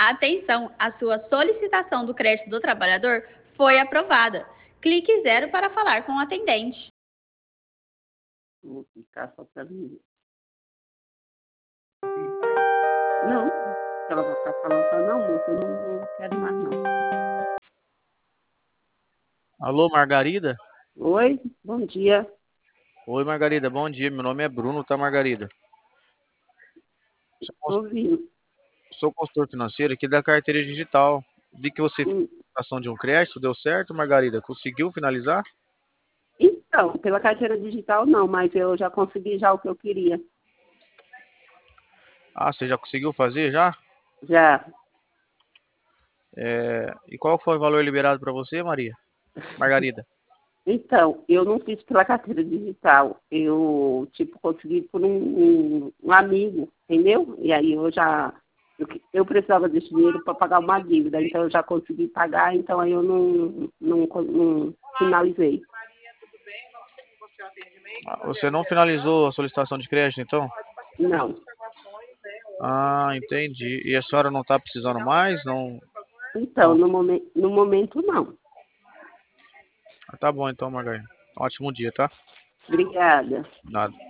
Atenção, a sua solicitação do crédito do trabalhador foi aprovada. Clique 0 para falar com o atendente. Vou ficar só pra mim. Não, ela vai ficar falando só, não, moça, eu não quero mais, não. Alô, Margarida? Oi, bom dia. Oi, Margarida, bom dia. Meu nome é Bruno, tá, Margarida? Estou ouvindo. Sou consultor financeiro aqui da carteira digital. Vi que você fez a ação de um crédito, deu certo, Margarida? Conseguiu finalizar? Então, pela carteira digital não, mas eu já consegui já o que eu queria. Ah, você já conseguiu fazer já? Já. E qual foi o valor liberado para você, Margarida? Então, eu não fiz pela carteira digital. Eu, consegui por um amigo, entendeu? E aí eu precisava desse dinheiro para pagar uma dívida, então eu já consegui pagar, então aí eu não finalizei. Você não finalizou a solicitação de crédito, então? Não. Ah, entendi. E a senhora não está precisando mais? Não? Então, no momento não. Ah, tá bom então, Margarida. Ótimo dia, tá? Obrigada. Nada.